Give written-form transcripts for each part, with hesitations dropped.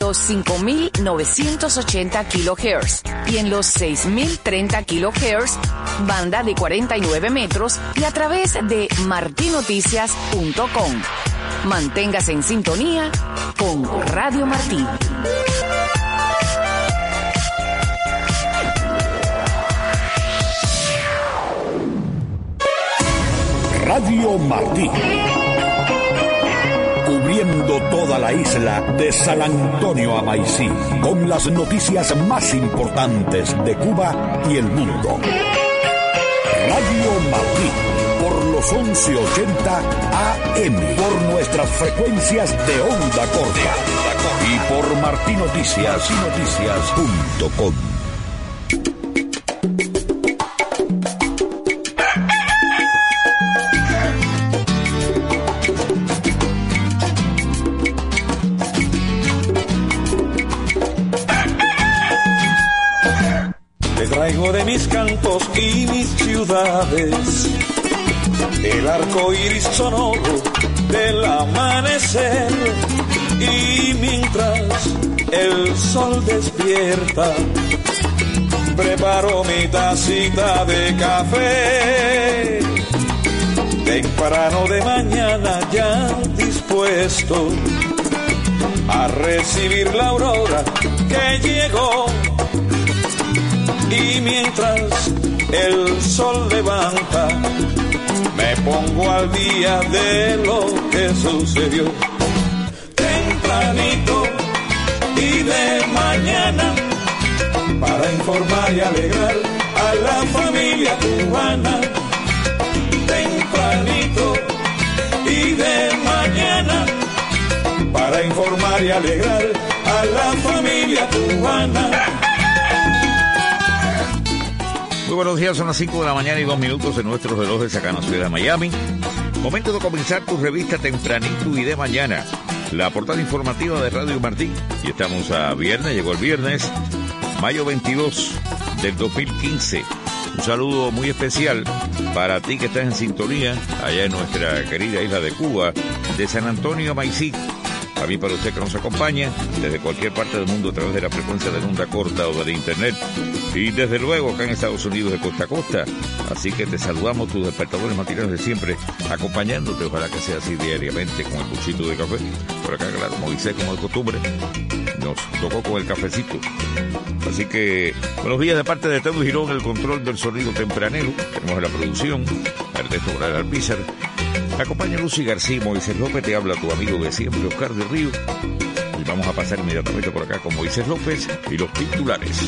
los 5.980 kHz y en los 6.030 kHz, banda de 49 metros y a través de martinoticias.com. Manténgase en sintonía con Radio Martí. Radio Martí. Cubriendo toda la isla de San Antonio a Maicí, con las noticias más importantes de Cuba y el mundo. Radio Martí, por los 1180 AM, por nuestras frecuencias de onda corta y por martinoticias.com. Traigo de mis campos y mis ciudades el arco iris sonoro del amanecer, y mientras el sol despierta preparo mi tacita de café temprano de mañana, ya dispuesto a recibir la aurora que llegó. Y mientras el sol levanta, me pongo al día de lo que sucedió. Tempranito y de mañana, para informar y alegrar a la familia cubana. Tempranito y de mañana, para informar y alegrar a la familia cubana. Muy buenos días, son las 5 de la mañana y 2 minutos en nuestros relojes acá en la ciudad de Miami. Momento de comenzar tu revista tempranito y de mañana, la portada informativa de Radio Martí. Y estamos a viernes, llegó el viernes, mayo 22 del 2015. Un saludo muy especial para ti que estás en sintonía allá en nuestra querida isla de Cuba, de San Antonio a Maicí. También para usted que nos acompaña desde cualquier parte del mundo a través de la frecuencia de onda corta o de la internet. Y desde luego acá en Estados Unidos de costa a costa. Así que te saludamos, tus despertadores matinales de siempre, acompañándote, ojalá que sea así diariamente, con el buchito de café. Por acá, claro, Moisés, como de costumbre, nos tocó con el cafecito. Así que, buenos días de parte de Tedo Girón, el control del sonido tempranero. Tenemos en la producción, Ernesto Morales Alpizar. Acompaña Lucy García, Moisés López, te habla tu amigo de siempre, Oscar del Río. Y vamos a pasar inmediatamente por acá con Moisés López y los titulares.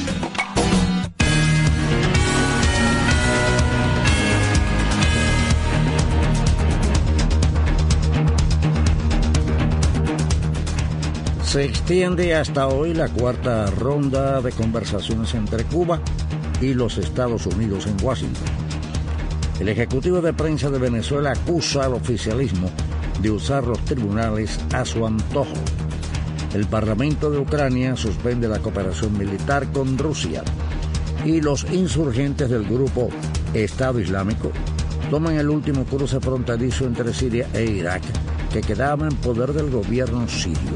Se extiende hasta hoy la cuarta ronda de conversaciones entre Cuba y los Estados Unidos en Washington. El Ejecutivo de Prensa de Venezuela acusa al oficialismo de usar los tribunales a su antojo. El Parlamento de Ucrania suspende la cooperación militar con Rusia. Y los insurgentes del grupo Estado Islámico toman el último cruce fronterizo entre Siria e Irak, que quedaba en poder del gobierno sirio.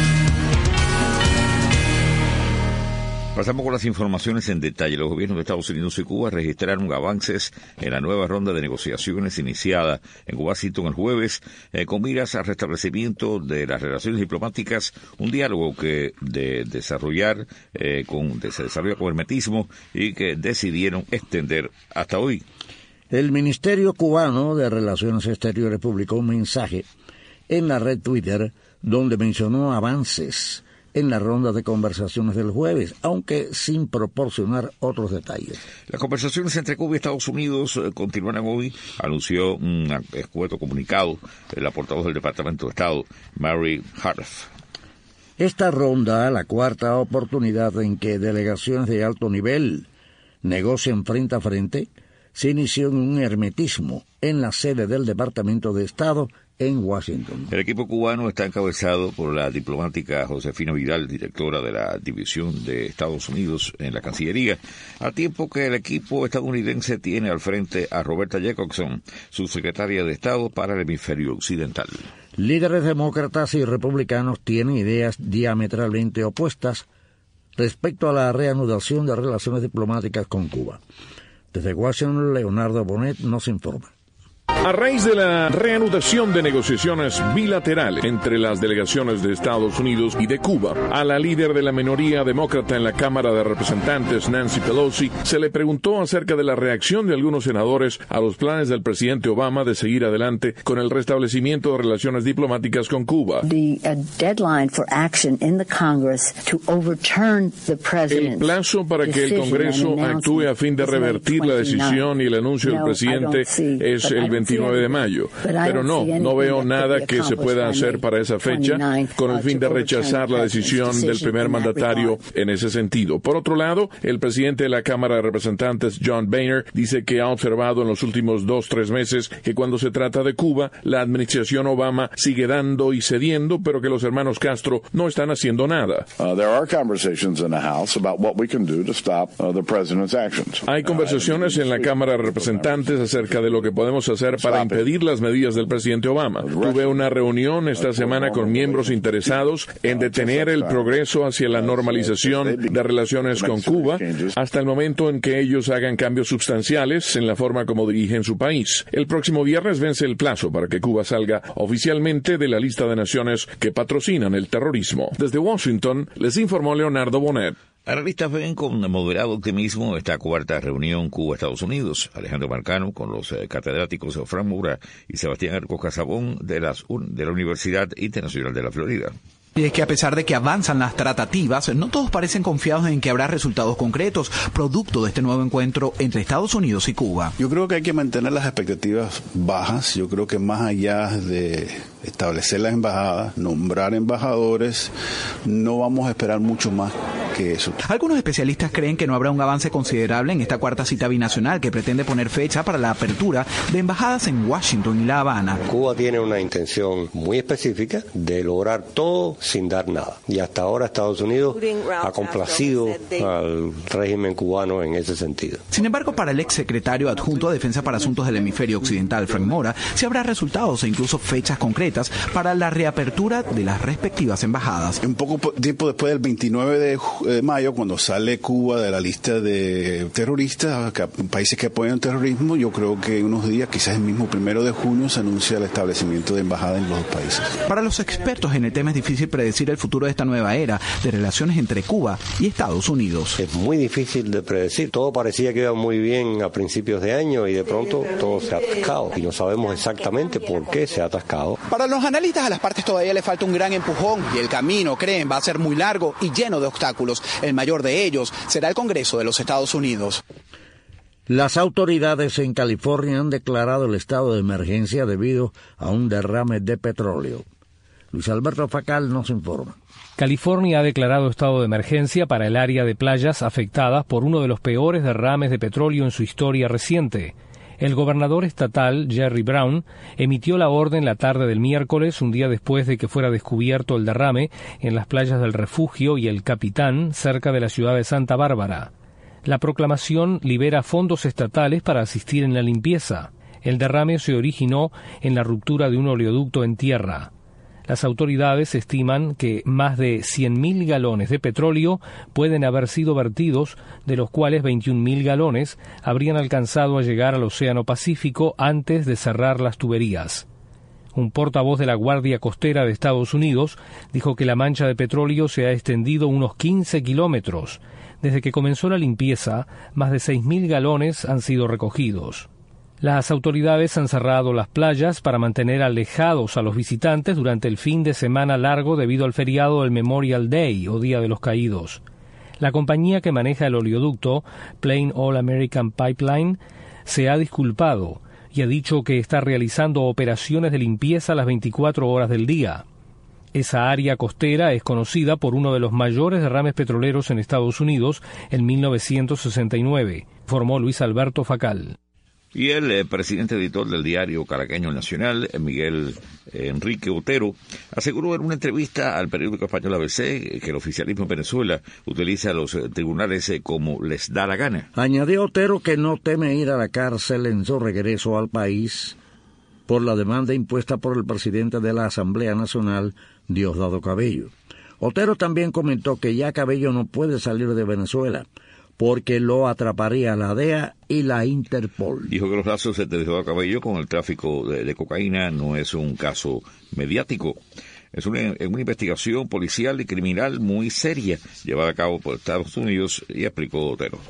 Pasamos con las informaciones en detalle. Los gobiernos de Estados Unidos y Cuba registraron avances en la nueva ronda de negociaciones iniciada en Washington el jueves, con miras al restablecimiento de las relaciones diplomáticas, un diálogo que se desarrolla con hermetismo y que decidieron extender hasta hoy. El Ministerio Cubano de Relaciones Exteriores publicó un mensaje en la red Twitter donde mencionó avances en la ronda de conversaciones del jueves, aunque sin proporcionar otros detalles. Las conversaciones entre Cuba y Estados Unidos continuarán hoy, anunció un escueto comunicado la portavoz del Departamento de Estado, Mary Harf. Esta ronda, la cuarta oportunidad en que delegaciones de alto nivel negocian frente a frente, se inició en un hermetismo en la sede del Departamento de Estado en Washington. El equipo cubano está encabezado por la diplomática Josefina Vidal, directora de la División de Estados Unidos en la Cancillería, a tiempo que el equipo estadounidense tiene al frente a Roberta Jacobson, subsecretaria de Estado para el Hemisferio Occidental. Líderes demócratas y republicanos tienen ideas diametralmente opuestas respecto a la reanudación de relaciones diplomáticas con Cuba. Desde Washington, Leonardo Bonet nos informa. A raíz de la reanudación de negociaciones bilaterales entre las delegaciones de Estados Unidos y de Cuba, a la líder de la minoría demócrata en la Cámara de Representantes, Nancy Pelosi, se le preguntó acerca de la reacción de algunos senadores a los planes del presidente Obama de seguir adelante con el restablecimiento de relaciones diplomáticas con Cuba. El plazo para que el Congreso actúe a fin de revertir la decisión y el anuncio del presidente es el 29 de mayo, pero no veo nada que se pueda hacer para esa fecha con el fin de rechazar la decisión del primer mandatario en ese sentido. Por otro lado, el presidente de la Cámara de Representantes, John Boehner, dice que ha observado en los últimos 2-3 meses que cuando se trata de Cuba, la administración Obama sigue dando y cediendo, pero que los hermanos Castro no están haciendo nada. Hay conversaciones en la Cámara de Representantes acerca de lo que podemos hacer para impedir las medidas del presidente Obama. Tuve una reunión esta semana con miembros interesados en detener el progreso hacia la normalización de relaciones con Cuba hasta el momento en que ellos hagan cambios sustanciales en la forma como dirigen su país. El próximo viernes vence el plazo para que Cuba salga oficialmente de la lista de naciones que patrocinan el terrorismo. Desde Washington, les informó Leonardo Bonet. Analistas ven con moderado optimismo esta cuarta reunión Cuba-Estados Unidos. Alejandro Marcano, con los catedráticos Frank Mura y Sebastián Arcos Casabón de la Universidad Internacional de la Florida. Y es que a pesar de que avanzan las tratativas, no todos parecen confiados en que habrá resultados concretos, producto de este nuevo encuentro entre Estados Unidos y Cuba. Yo creo que hay que mantener las expectativas bajas. Yo creo que más allá de establecer las embajadas, nombrar embajadores, no vamos a esperar mucho más que eso. Algunos especialistas creen que no habrá un avance considerable en esta cuarta cita binacional que pretende poner fecha para la apertura de embajadas en Washington y La Habana. Cuba tiene una intención muy específica de lograr todo sin dar nada. Y hasta ahora Estados Unidos ha complacido al régimen cubano en ese sentido. Sin embargo, para el exsecretario adjunto a Defensa para Asuntos del Hemisferio Occidental, Frank Mora, sí habrá resultados e incluso fechas concretas para la reapertura de las respectivas embajadas. Un poco tiempo después del 29 de mayo, cuando sale Cuba de la lista de terroristas, países que apoyan terrorismo, yo creo que en unos días, quizás el mismo 1 de junio, se anuncia el establecimiento de embajada en los dos países. Para los expertos en el tema es difícil predecir el futuro de esta nueva era de relaciones entre Cuba y Estados Unidos. Es muy difícil de predecir. Todo parecía que iba muy bien a principios de año y de pronto todo se ha atascado y no sabemos exactamente por qué se ha atascado. Para los analistas, a las partes todavía le falta un gran empujón y el camino, creen, va a ser muy largo y lleno de obstáculos. El mayor de ellos será el Congreso de los Estados Unidos. Las autoridades en California han declarado el estado de emergencia debido a un derrame de petróleo. Luis Alberto Facal nos informa. California ha declarado estado de emergencia para el área de playas afectadas por uno de los peores derrames de petróleo en su historia reciente. El gobernador estatal, Jerry Brown, emitió la orden la tarde del miércoles, un día después de que fuera descubierto el derrame en las playas del Refugio y el Capitán, cerca de la ciudad de Santa Bárbara. La proclamación libera fondos estatales para asistir en la limpieza. El derrame se originó en la ruptura de un oleoducto en tierra. Las autoridades estiman que más de 100.000 galones de petróleo pueden haber sido vertidos, de los cuales 21.000 galones habrían alcanzado a llegar al Océano Pacífico antes de cerrar las tuberías. Un portavoz de la Guardia Costera de Estados Unidos dijo que la mancha de petróleo se ha extendido unos 15 kilómetros. Desde que comenzó la limpieza, más de 6.000 galones han sido recogidos. Las autoridades han cerrado las playas para mantener alejados a los visitantes durante el fin de semana largo debido al feriado del Memorial Day o Día de los Caídos. La compañía que maneja el oleoducto, Plain All American Pipeline, se ha disculpado y ha dicho que está realizando operaciones de limpieza las 24 horas del día. Esa área costera es conocida por uno de los mayores derrames petroleros en Estados Unidos en 1969, informó Luis Alberto Facal. Y el presidente editor del diario caraqueño Nacional, Miguel Enrique Otero, aseguró en una entrevista al periódico español ABC que el oficialismo en Venezuela utiliza los tribunales como les da la gana. Añadió Otero que no teme ir a la cárcel en su regreso al país por la demanda impuesta por el presidente de la Asamblea Nacional, Diosdado Cabello. Otero también comentó que ya Cabello no puede salir de Venezuela porque lo atraparía la DEA y la Interpol. Dijo que los lazos de Diosdado Cabello con el tráfico de cocaína no es un caso mediático. Es una investigación policial y criminal muy seria llevada a cabo por Estados Unidos, y explicó Otero.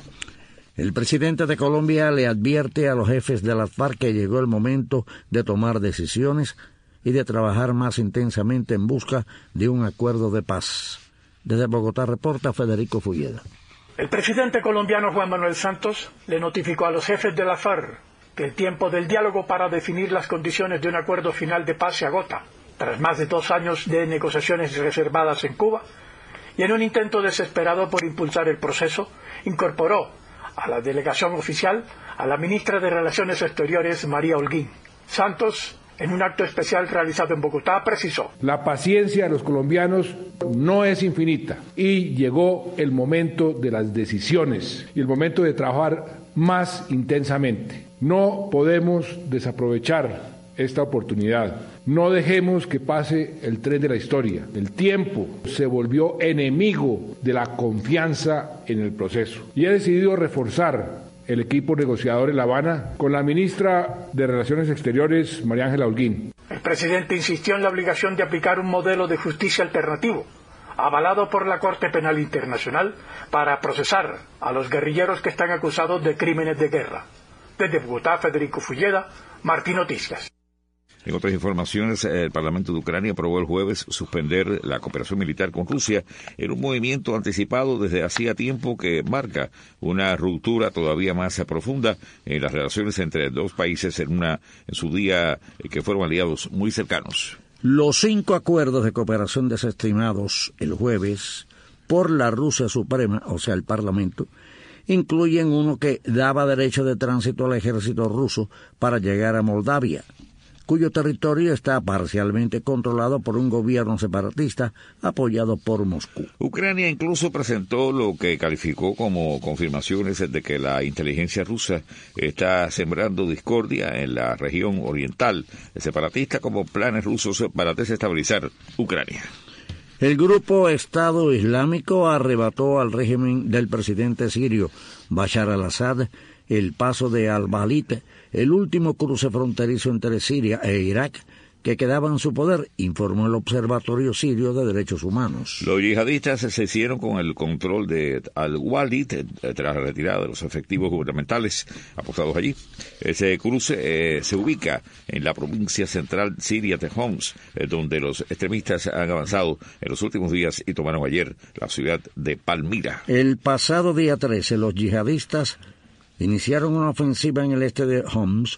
El presidente de Colombia le advierte a los jefes de las FARC que llegó el momento de tomar decisiones y de trabajar más intensamente en busca de un acuerdo de paz. Desde Bogotá reporta Federico Fulleda. El presidente colombiano Juan Manuel Santos le notificó a los jefes de la FARC que el tiempo del diálogo para definir las condiciones de un acuerdo final de paz se agota, tras más de 2 años de negociaciones reservadas en Cuba, y en un intento desesperado por impulsar el proceso, incorporó a la delegación oficial a la ministra de Relaciones Exteriores, María Holguín. Santos, en un acto especial realizado en Bogotá, precisó: la paciencia de los colombianos no es infinita y llegó el momento de las decisiones y el momento de trabajar más intensamente. No podemos desaprovechar esta oportunidad. No dejemos que pase el tren de la historia. El tiempo se volvió enemigo de la confianza en el proceso y he decidido reforzar el equipo negociador en La Habana con la ministra de Relaciones Exteriores, María Ángela Holguín. El presidente insistió en la obligación de aplicar un modelo de justicia alternativo, avalado por la Corte Penal Internacional, para procesar a los guerrilleros que están acusados de crímenes de guerra. Desde Bogotá, Federico Fulleda, Martín Noticias. En otras informaciones, el Parlamento de Ucrania aprobó el jueves suspender la cooperación militar con Rusia en un movimiento anticipado desde hacía tiempo que marca una ruptura todavía más profunda en las relaciones entre dos países en su día que fueron aliados muy cercanos. Los 5 acuerdos de cooperación desestimados el jueves por la Rusia Suprema, o sea, el Parlamento, incluyen uno que daba derecho de tránsito al ejército ruso para llegar a Moldavia, cuyo territorio está parcialmente controlado por un gobierno separatista apoyado por Moscú. Ucrania incluso presentó lo que calificó como confirmaciones de que la inteligencia rusa está sembrando discordia en la región oriental separatista como planes rusos para desestabilizar Ucrania. El grupo Estado Islámico arrebató al régimen del presidente sirio Bashar al-Assad el paso de Al-Balid, el último cruce fronterizo entre Siria e Irak que quedaba en su poder, informó el Observatorio Sirio de Derechos Humanos. Los yihadistas se hicieron con el control de Al-Walid tras la retirada de los efectivos gubernamentales apostados allí. Ese cruce se ubica en la provincia central siria de Homs, donde los extremistas han avanzado en los últimos días y tomaron ayer la ciudad de Palmira. El pasado día 13, los yihadistas iniciaron una ofensiva en el este de Homs,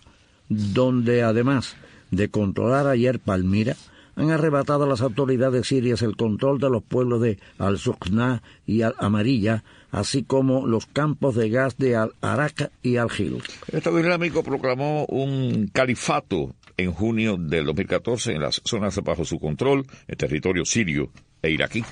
donde además de controlar ayer Palmira, han arrebatado a las autoridades sirias el control de los pueblos de Al-Suqna y Al-Amarilla, así como los campos de gas de Al-Araka y Al-Hil. El Estado Islámico proclamó un califato en junio del 2014 en las zonas bajo su control, en territorio sirio e iraquí.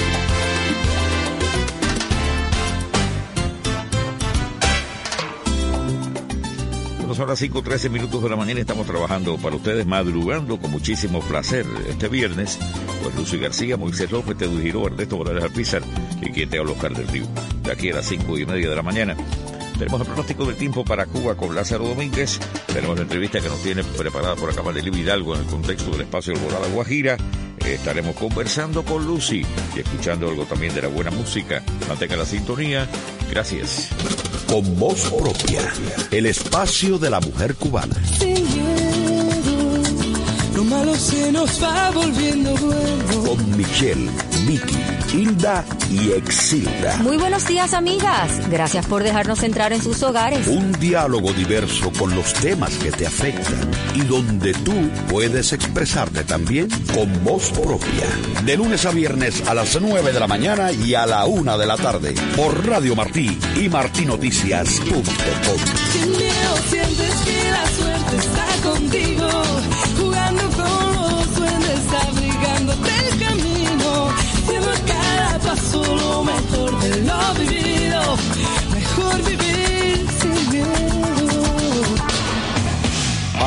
Son las 5:13 de la mañana, estamos trabajando para ustedes, madrugando con muchísimo placer este viernes. Pues Lucy García, Moisés López, Teodoro Giró, Ernesto Morales Alpizar y quien te habla, Oscar del Río. De aquí a las 5:30 de la mañana tenemos el pronóstico del tiempo para Cuba con Lázaro Domínguez. Tenemos la entrevista que nos tiene preparada por acá Marilyn Hidalgo en el contexto del espacio Alborada Guajira. Estaremos conversando con Lucy y escuchando algo también de la buena música. Mantenga la sintonía. Gracias. Con voz propia, el espacio de la mujer cubana. Sin miedo, lo malo se nos va volviendo bueno. Con Michelle, Vicky, Hilda y Exilda. Muy buenos días, amigas. Gracias por dejarnos entrar en sus hogares. Un diálogo diverso con los temas que te afectan y donde tú puedes expresarte también con voz propia. De lunes a viernes a las 9 de la mañana y a la 1 de la tarde por Radio Martí y martinoticias.com. Sin miedo sientes que la suerte está contigo, jugando con los duendes, abrigándote el camino, lleva cada paso lo mejor de lo vivido, mejor vivir sin miedo.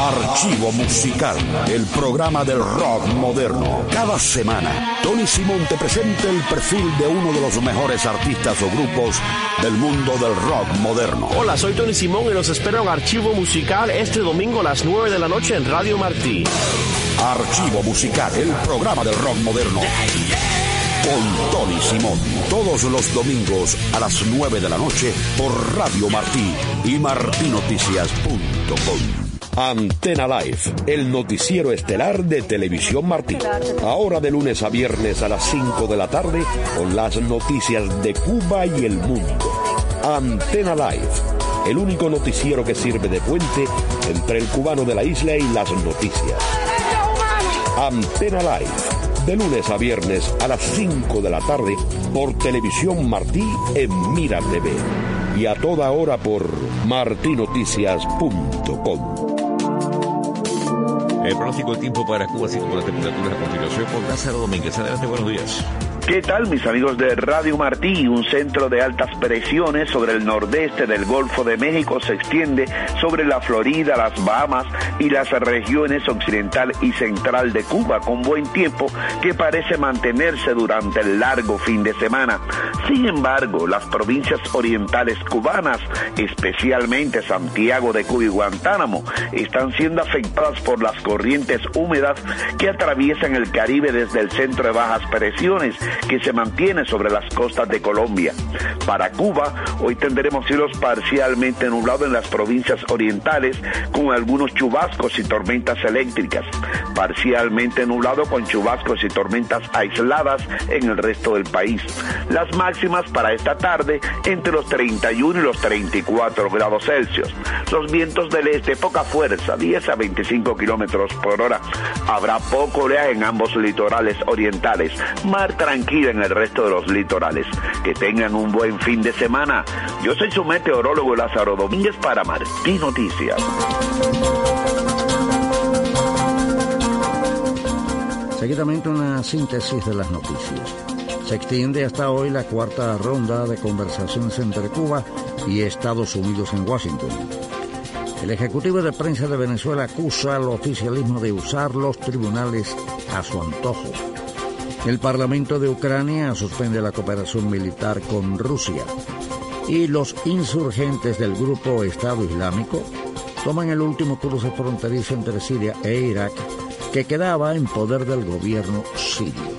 Archivo Musical, el programa del rock moderno. Cada semana, Tony Simón te presenta el perfil de uno de los mejores artistas o grupos del mundo del rock moderno. Hola, soy Tony Simón y los espero en Archivo Musical este domingo a las 9 de la noche en Radio Martí. Archivo Musical, el programa del rock moderno. Con Tony Simón, todos los domingos a las 9 de la noche por Radio Martí y martinoticias.com. Antena Live, el noticiero estelar de Televisión Martí. Ahora de lunes a viernes a las 5 de la tarde con las noticias de Cuba y el mundo. Antena Live, el único noticiero que sirve de puente entre el cubano de la isla y las noticias. Antena Live, de lunes a viernes a las 5 de la tarde por Televisión Martí en Mira TV y a toda hora por martinoticias.com. El pronóstico del tiempo para Cuba, así como las temperaturas a continuación por Lázaro Domínguez. Adelante, buenos días. ¿Qué tal, mis amigos de Radio Martí? Un centro de altas presiones sobre el nordeste del Golfo de México se extiende sobre la Florida, las Bahamas y las regiones occidental y central de Cuba, con buen tiempo que parece mantenerse durante el largo fin de semana. Sin embargo, las provincias orientales cubanas, especialmente Santiago de Cuba y Guantánamo, están siendo afectadas por las corrientes húmedas que atraviesan el Caribe desde el centro de bajas presiones que se mantiene sobre las costas de Colombia. Para Cuba, hoy tendremos cielos parcialmente nublados en las provincias orientales, con algunos chubascos y tormentas eléctricas, parcialmente nublado con chubascos y tormentas aisladas en el resto del país. Las máximas para esta tarde entre los 31 y los 34 grados Celsius. Los vientos del este, poca fuerza, 10 a 25 kilómetros por hora. Habrá poco oleaje en ambos litorales orientales, mar tranquila en el resto de los litorales. Que tengan un buen fin de semana. Yo soy su meteorólogo Lázaro Domínguez para Martí Noticias. Seguidamente una síntesis de las noticias. Se extiende hasta hoy la cuarta ronda de conversaciones entre Cuba y Estados Unidos en Washington. El Ejecutivo de Prensa de Venezuela acusa al oficialismo de usar los tribunales a su antojo. El Parlamento de Ucrania suspende la cooperación militar con Rusia. Y los insurgentes del grupo Estado Islámico toman el último cruce fronterizo entre Siria e Irak, que quedaba en poder del gobierno sirio.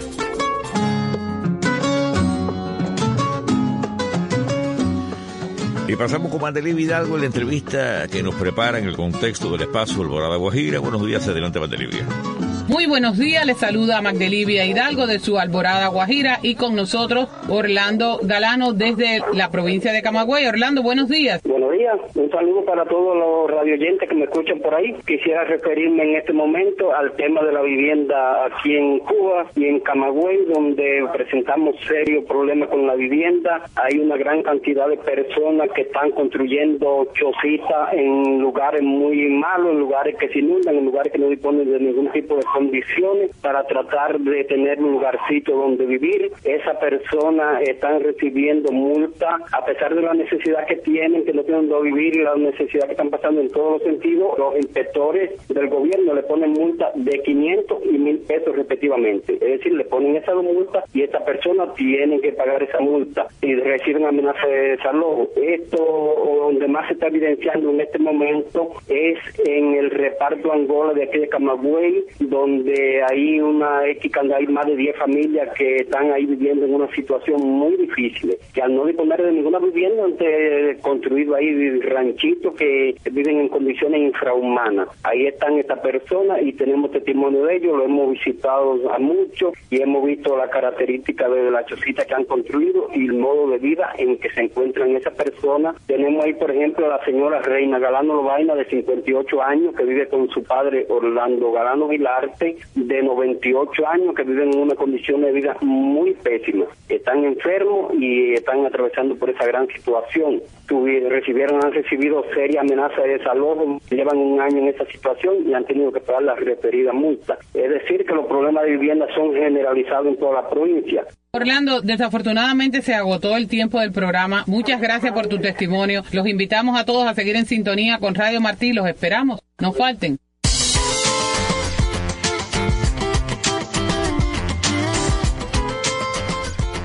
Y pasamos con Mandeliv Hidalgo en la entrevista que nos prepara en el contexto del espacio Alborada Guajira. Buenos días, adelante Mandeliv. Muy buenos días, les saluda Magdelivia Hidalgo de su Alborada Guajira y con nosotros Orlando Galano desde la provincia de Camagüey. Orlando, buenos días. Buenos días, un saludo para todos los radioyentes que me escuchan por ahí. Quisiera referirme en este momento al tema de la vivienda aquí en Cuba y en Camagüey, donde presentamos serios problemas con la vivienda. Hay una gran cantidad de personas que están construyendo chocitas en lugares muy malos, en lugares que se inundan, en lugares que no disponen de ningún tipo de condiciones para tratar de tener un lugarcito donde vivir. Esas personas están recibiendo multa a pesar de la necesidad que tienen, que no tienen donde vivir y la necesidad que están pasando en todos los sentidos. Los inspectores del gobierno le ponen multa de 500 y 1,000 pesos respectivamente. Es decir, le ponen esas dos multas y estas personas tienen que pagar esa multa y reciben amenazas de desalojo. Esto donde más se está evidenciando en este momento es en el reparto Angola de aquí de Camagüey, donde hay hay más de 10 familias que están ahí viviendo en una situación muy difícil, que al no disponer de ninguna vivienda han construido ahí ranchitos que viven en condiciones infrahumanas. Ahí están estas personas y tenemos testimonio de ellos, lo hemos visitado a muchos y hemos visto las características de la chocita que han construido y el modo de vida en que se encuentran esas personas. Tenemos ahí, por ejemplo, a la señora Reina Galano Lobaina, de 58 años, que vive con su padre Orlando Galano Vilarte, de 98 años, que viven en una condición de vida muy pésima. Están enfermos y están atravesando por esa gran situación. Han recibido serias amenazas de desalojo, llevan un año en esa situación y han tenido que pagar la referida multa. Es decir, que los problemas de vivienda son generalizados en toda la provincia. Orlando, desafortunadamente se agotó el tiempo del programa. Muchas gracias por tu testimonio. Los invitamos a todos a seguir en sintonía con Radio Martí. Los esperamos. No falten.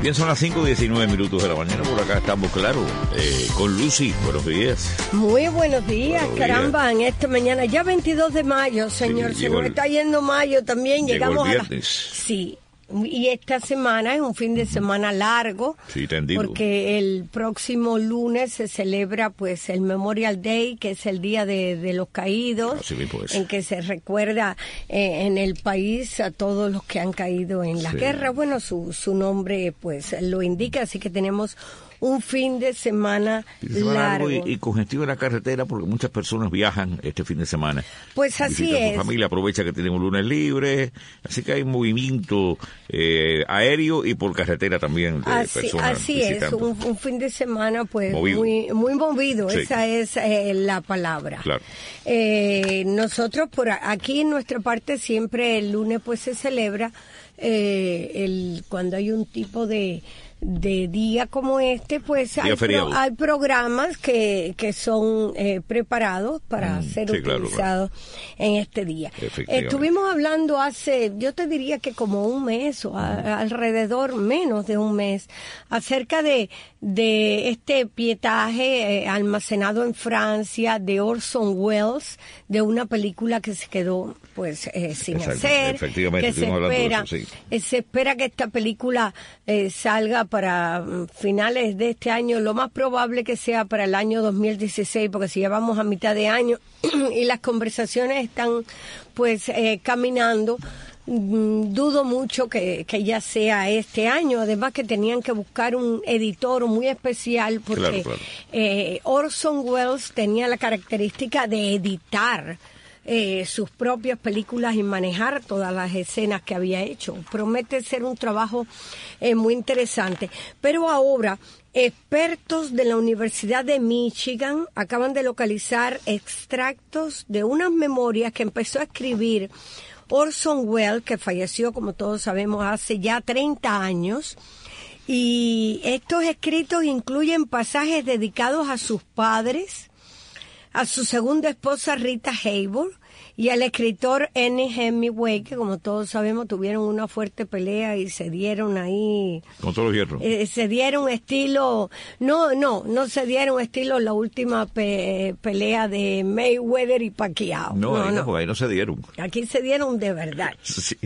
Bien, son las 5:19 de la mañana. Por acá estamos, claro, con Lucy. Buenos días. Muy buenos días, caramba, en esta mañana, ya 22 de mayo, señor, sí, se nos está yendo mayo también, llegamos el viernes. Sí, y esta semana es un fin de semana largo, sí, tendido, porque el próximo lunes se celebra pues el Memorial Day, que es el Día de los Caídos, en que se recuerda en el país a todos los que han caído en la guerra. Bueno, su nombre pues lo indica, así que tenemos un fin de semana largo. Y congestivo en la carretera porque muchas personas viajan este fin de semana. Pues así es. Su familia aprovecha que tienen un lunes libre, así que hay movimiento aéreo y por carretera también de personas así visitando. Es, un fin de semana pues movido. muy movido, sí. Esa es la palabra. Claro. Nosotros por aquí en nuestra parte siempre el lunes pues se celebra cuando hay un tipo de día como este, pues hay programas que son preparados para ser utilizados en este día. Estuvimos hablando hace, yo te diría que como un mes o alrededor menos de un mes, acerca de este pietaje almacenado en Francia de Orson Welles, de una película que se quedó pues sin hacer, que se espera que esta película salga para finales de este año, lo más probable que sea para el año 2016, porque si ya vamos a mitad de año y las conversaciones están pues caminando, dudo mucho que ya sea este año. Además que tenían que buscar un editor muy especial porque Orson Welles tenía la característica de editar sus propias películas y manejar todas las escenas que había hecho. Promete ser un trabajo muy interesante. Pero ahora, expertos de la Universidad de Michigan acaban de localizar extractos de unas memorias que empezó a escribir Orson Welles, que falleció, como todos sabemos, hace ya 30 años. Y estos escritos incluyen pasajes dedicados a sus padres, a su segunda esposa Rita Hayworth y al escritor Ernest Hemingway, que como todos sabemos tuvieron una fuerte pelea y se dieron ahí... Con todos los hierros. Se dieron estilo... No se dieron estilo la última pelea de Mayweather y Pacquiao. Ahí no se dieron. Aquí se dieron de verdad. Sí.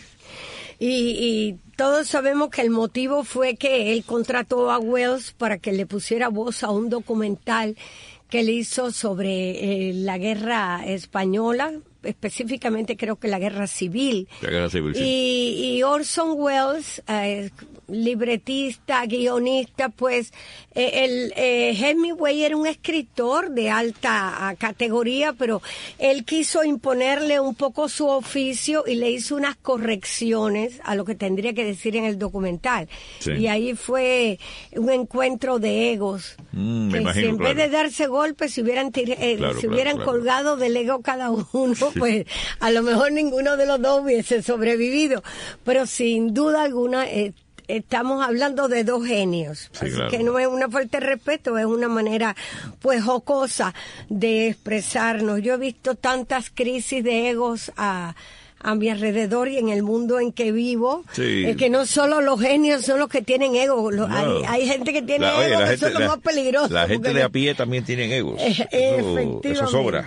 Y todos sabemos que el motivo fue que él contrató a Welles para que le pusiera voz a un documental que él hizo sobre la guerra española, específicamente creo que la guerra civil. La guerra civil, sí. Y Orson Welles, libretista, guionista, pues Hemingway era un escritor de alta categoría, pero él quiso imponerle un poco su oficio y le hizo unas correcciones a lo que tendría que decir en el documental. Sí. Y ahí fue un encuentro de egos. Me imagino, en vez de darse golpes, si hubieran colgado del ego cada uno, pues a lo mejor ninguno de los dos hubiese sobrevivido. Pero sin duda alguna... estamos hablando de dos genios, así que no es una falta de respeto, es una manera pues jocosa de expresarnos. Yo he visto tantas crisis de egos a mi alrededor y en el mundo en que vivo, que no solo los genios son los que tienen ego, hay gente que tiene ego que son los más peligrosos. La gente de a pie también tienen egos. Efectivamente. Eso sobra.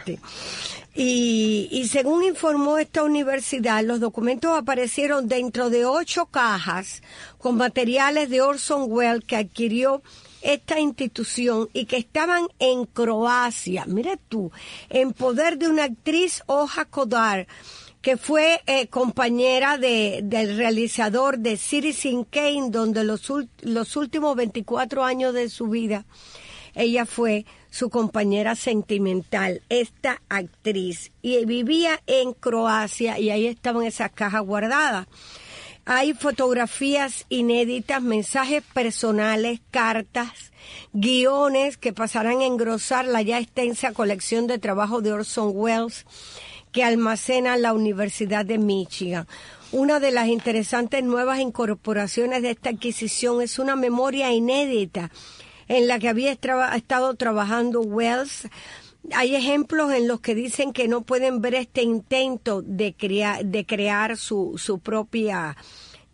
Y según informó esta universidad, los documentos aparecieron dentro de 8 cajas con materiales de Orson Welles que adquirió esta institución y que estaban en Croacia. Mira tú, en poder de una actriz, Oja Kodar, que fue compañera del realizador de Citizen Kane, donde los últimos 24 años de su vida ella fue su compañera sentimental, esta actriz, y vivía en Croacia y ahí estaban esas cajas guardadas. Hay fotografías inéditas, mensajes personales, cartas, guiones que pasarán a engrosar la ya extensa colección de trabajo de Orson Welles que almacena la Universidad de Michigan. Una de las interesantes nuevas incorporaciones de esta adquisición es una memoria inédita en la que había estado trabajando Welles. Hay ejemplos en los que dicen que no pueden ver este intento de crear su propia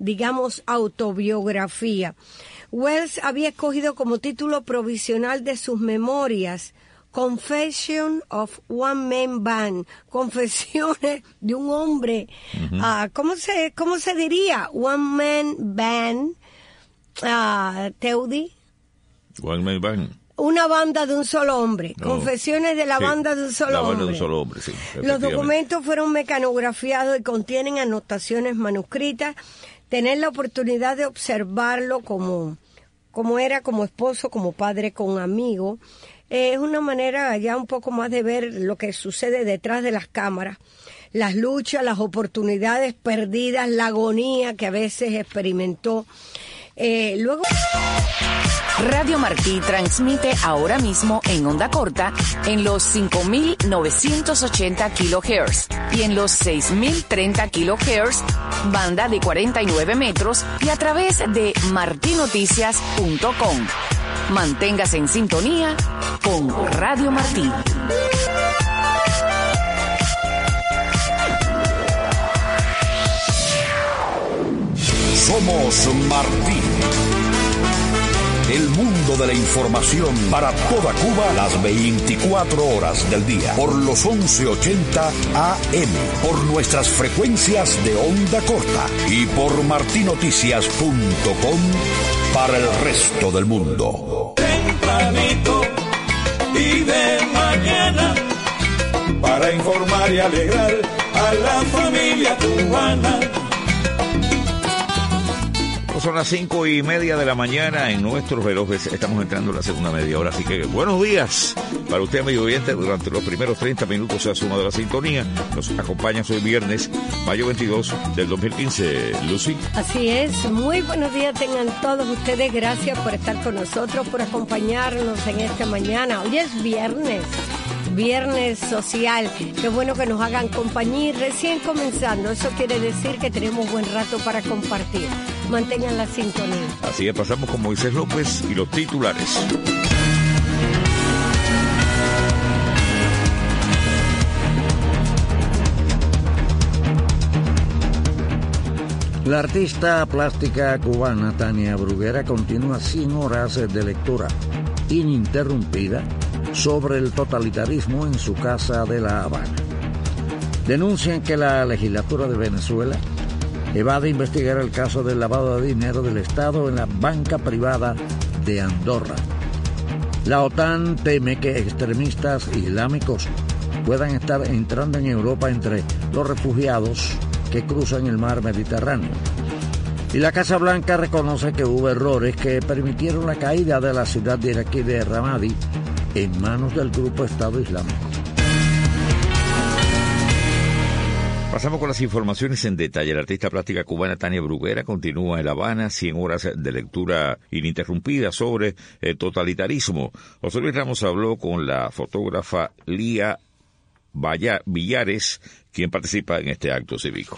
digamos, autobiografía. Wells había escogido como título provisional de sus memorias Confession of One Man Band, confesiones de un hombre, ¿cómo se diría? One Man Band, Teudi. One Man Band. Una banda de un solo hombre. No. Confesiones de la banda de un solo hombre. La banda de un solo hombre, sí. Los documentos fueron mecanografiados y contienen anotaciones manuscritas. Tener la oportunidad de observarlo como era como esposo, como padre, como amigo, es una manera ya un poco más de ver lo que sucede detrás de las cámaras, las luchas, las oportunidades perdidas, la agonía que a veces experimentó. Luego... Radio Martí transmite ahora mismo en onda corta en los 5.980 kHz y en los 6.030 kHz, banda de 49 metros y a través de martinoticias.com. Manténgase en sintonía con Radio Martí. Somos Martí. El mundo de la información para toda Cuba las 24 horas del día. Por los 1180 AM, por nuestras frecuencias de onda corta y por martinoticias.com para el resto del mundo. Tempranito y de mañana, para informar y alegrar a la familia cubana. Son las 5:30 de la mañana en nuestros relojes. Estamos entrando en la segunda media hora, así que buenos días para usted, amigo oyente. Durante los primeros 30 minutos se ha sumado la sintonía. Nos acompaña hoy viernes, mayo 22 del 2015. Lucy. Así es, muy buenos días tengan todos ustedes. Gracias por estar con nosotros, por acompañarnos en esta mañana. Hoy es viernes social. Qué bueno que nos hagan compañía recién comenzando. Eso quiere decir que tenemos buen rato para compartir. Mantengan la sintonía. Así es, pasamos con Moisés López y los titulares. La artista plástica cubana Tania Bruguera continúa 100 horas de lectura ininterrumpida sobre el totalitarismo en su casa de La Habana. Denuncian que la legislatura de Venezuela evade investigar el caso del lavado de dinero del Estado en la banca privada de Andorra. La OTAN teme que extremistas islámicos puedan estar entrando en Europa entre los refugiados que cruzan el mar Mediterráneo. Y la Casa Blanca reconoce que hubo errores que permitieron la caída de la ciudad iraquí de Ramadi en manos del grupo Estado Islámico. Pasamos con las informaciones en detalle. La artista plástica cubana Tania Bruguera continúa en La Habana 100 horas de lectura ininterrumpida sobre el totalitarismo. José Luis Ramos habló con la fotógrafa Lía Villares, quien participa en este acto cívico.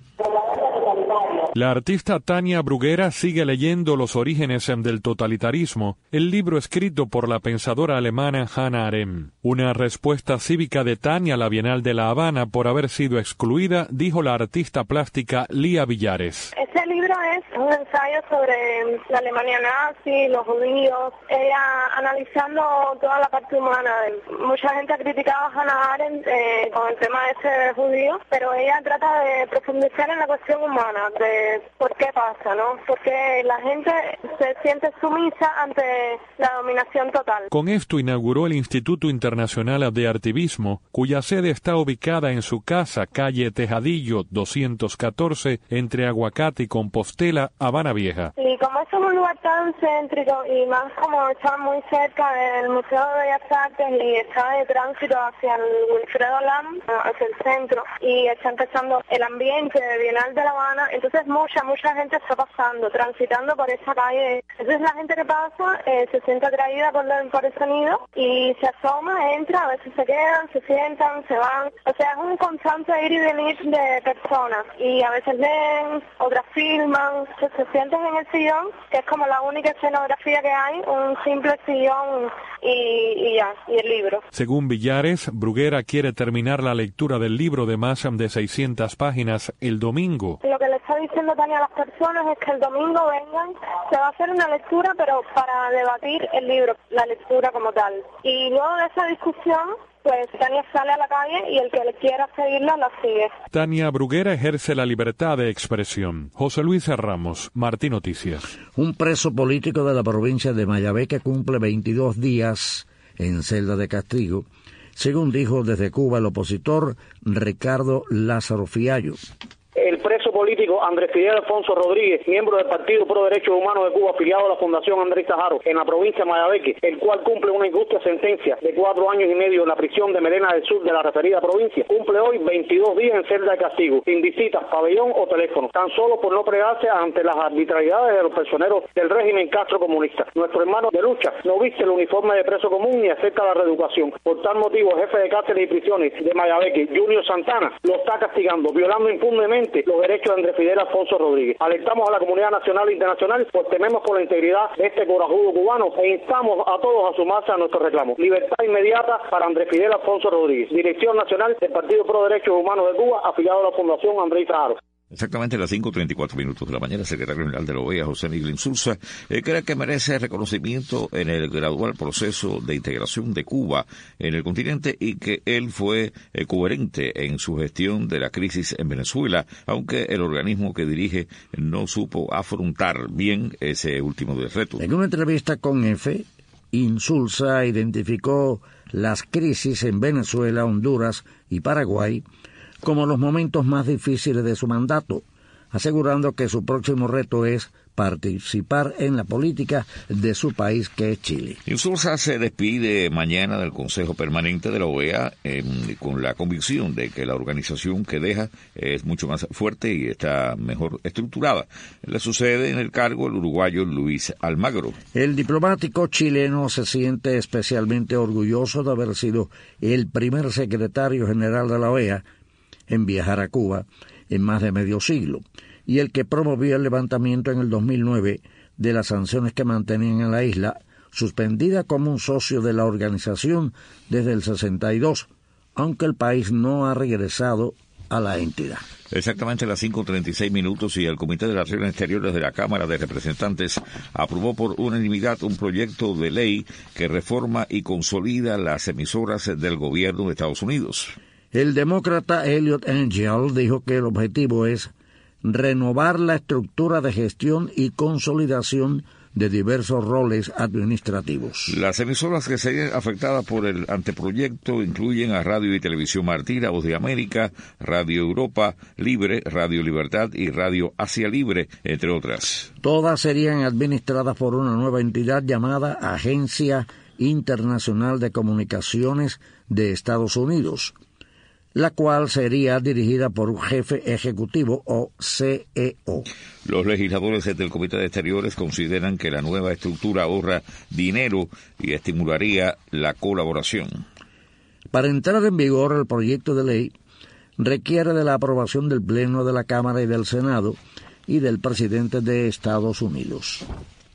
La artista Tania Bruguera sigue leyendo Los orígenes del totalitarismo, el libro escrito por la pensadora alemana Hannah Arendt. Una respuesta cívica de Tania a la Bienal de La Habana por haber sido excluida, dijo la artista plástica Lía Villares. Este libro es un ensayo sobre la Alemania nazi, los judíos, ella analizando toda la parte humana. Mucha gente ha criticado a Hannah Arendt con el tema ese judío, pero ella trata de profundizar en la cuestión humana, de por qué pasa, ¿no? Porque la gente se siente sumisa ante la dominación total. Con esto inauguró el Instituto Internacional de Artivismo, cuya sede está ubicada en su casa, calle Tejadillo 214, entre Aguacate y Compostela, Habana Vieja. Y como es un lugar tan céntrico y más como está muy cerca del Museo de Bellas Artes y está de tránsito hacia el Wilfredo Lam, hacia el centro, y está empezando el ambiente de Bienal de La Habana, entonces mucha gente está pasando, transitando por esa calle. Entonces la gente que pasa se siente atraída por el sonido y se asoma, entra, a veces se quedan, se sientan, se van. O sea, es un constante ir y venir de personas y a veces leen, otras filman, se sienten en el sillón, que es como la única escenografía que hay, un simple sillón y ya, y el libro. Según Villares, Bruguera quiere terminar la lectura del libro de más de 600 páginas el domingo. Lo que le está diciendo Tania a las personas es que el domingo vengan, se va a hacer una lectura, pero para debatir el libro, la lectura como tal. Y luego de esa discusión, pues Tania sale a la calle y el que le quiera seguirla, la sigue. Tania Bruguera ejerce la libertad de expresión. José Luis Ramos, Martí Noticias. Un preso político de la provincia de Mayabé que cumple 22 días en celda de castigo, según dijo desde Cuba el opositor Ricardo Lázaro Fiallo. El preso político Andrés Fidel Alfonso Rodríguez, miembro del Partido Pro Derechos Humanos de Cuba, afiliado a la Fundación Andrés Saharo, en la provincia de Mayabeque, el cual cumple una injusta sentencia de 4 años y medio en la prisión de Melena del Sur de la referida provincia, cumple hoy 22 días en celda de castigo, sin visitas, pabellón o teléfono, tan solo por no plegarse ante las arbitrariedades de los personeros del régimen Castro comunista. Nuestro hermano de lucha no viste el uniforme de preso común ni acepta la reeducación. Por tal motivo, el jefe de cárceles y prisiones de Mayabeque, Junior Santana, lo está castigando, violando impunemente los derechos de Andrés Fidel Alfonso Rodríguez. Alertamos a la comunidad nacional e internacional, pues tememos por la integridad de este corajudo cubano e instamos a todos a sumarse a nuestro reclamo. Libertad inmediata para Andrés Fidel Alfonso Rodríguez. Dirección Nacional del Partido Pro Derechos Humanos de Cuba, afiliado a la Fundación Andrés Saharo. Exactamente a las 5:34 de la mañana, el secretario general de la OEA, José Miguel Insulza, cree que merece reconocimiento en el gradual proceso de integración de Cuba en el continente y que él fue coherente en su gestión de la crisis en Venezuela, aunque el organismo que dirige no supo afrontar bien ese último reto. En una entrevista con EFE, Insulza identificó las crisis en Venezuela, Honduras y Paraguay como los momentos más difíciles de su mandato, asegurando que su próximo reto es participar en la política de su país, que es Chile. Insulza se despide mañana del Consejo Permanente de la OEA con la convicción de que la organización que deja es mucho más fuerte y está mejor estructurada. Le sucede en el cargo el uruguayo Luis Almagro. El diplomático chileno se siente especialmente orgulloso de haber sido el primer secretario general de la OEA en viajar a Cuba en más de medio siglo, y el que promovió el levantamiento en el 2009 de las sanciones que mantenían en la isla, suspendida como un socio de la organización desde el 62, aunque el país no ha regresado a la entidad. Exactamente a las 5:36 y el Comité de Relaciones Exteriores de la Cámara de Representantes aprobó por unanimidad un proyecto de ley que reforma y consolida las emisoras del gobierno de Estados Unidos. El demócrata Eliot Engel dijo que el objetivo es renovar la estructura de gestión y consolidación de diversos roles administrativos. Las emisoras que serían afectadas por el anteproyecto incluyen a Radio y Televisión Martí, La Voz de América, Radio Europa Libre, Radio Libertad y Radio Asia Libre, entre otras. Todas serían administradas por una nueva entidad llamada Agencia Internacional de Comunicaciones de Estados Unidos, la cual sería dirigida por un jefe ejecutivo o CEO. Los legisladores del Comité de Exteriores consideran que la nueva estructura ahorra dinero y estimularía la colaboración. Para entrar en vigor, el proyecto de ley requiere de la aprobación del Pleno de la Cámara y del Senado y del presidente de Estados Unidos.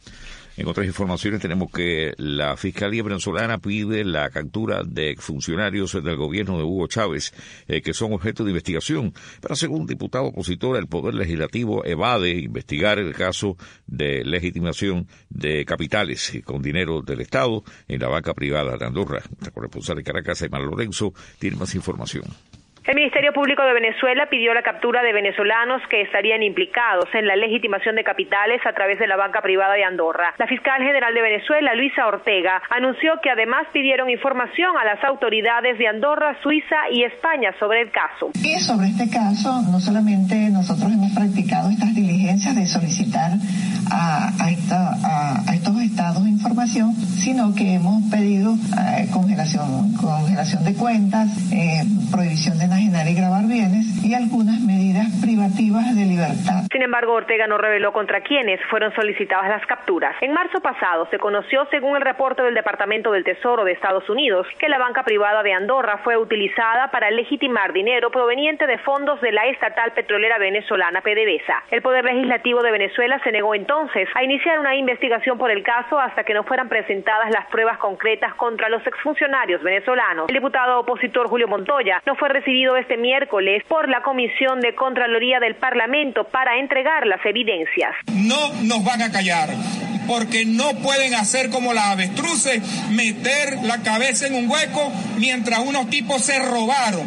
En otras informaciones tenemos que la Fiscalía venezolana pide la captura de exfuncionarios del gobierno de Hugo Chávez que son objeto de investigación. Pero según un diputado opositor, el Poder Legislativo evade investigar el caso de legitimación de capitales con dinero del Estado en la banca privada de Andorra. La corresponsal de Caracas, Aymar Lorenzo, tiene más información. El Ministerio Público de Venezuela pidió la captura de venezolanos que estarían implicados en la legitimación de capitales a través de la banca privada de Andorra. La fiscal general de Venezuela, Luisa Ortega, anunció que además pidieron información a las autoridades de Andorra, Suiza y España sobre el caso. Y sobre este caso, no solamente nosotros hemos practicado estas diligencias de solicitar a estos estados información, información, sino que hemos pedido congelación de cuentas, prohibición de enajenar y grabar bienes y algunas medidas privativas de libertad. Sin embargo, Ortega no reveló contra quiénes fueron solicitadas las capturas. En marzo pasado se conoció, según el reporte del Departamento del Tesoro de Estados Unidos, que la banca privada de Andorra fue utilizada para legitimar dinero proveniente de fondos de la estatal petrolera venezolana PDVSA. El Poder Legislativo de Venezuela se negó entonces a iniciar una investigación por el caso hasta que no fueran presentadas las pruebas concretas contra los exfuncionarios venezolanos. El diputado opositor Julio Montoya no fue recibido este miércoles por la Comisión de Contraloría del Parlamento para entregar las evidencias. No nos van a callar, porque no pueden hacer como las avestruces, meter la cabeza en un hueco mientras unos tipos se robaron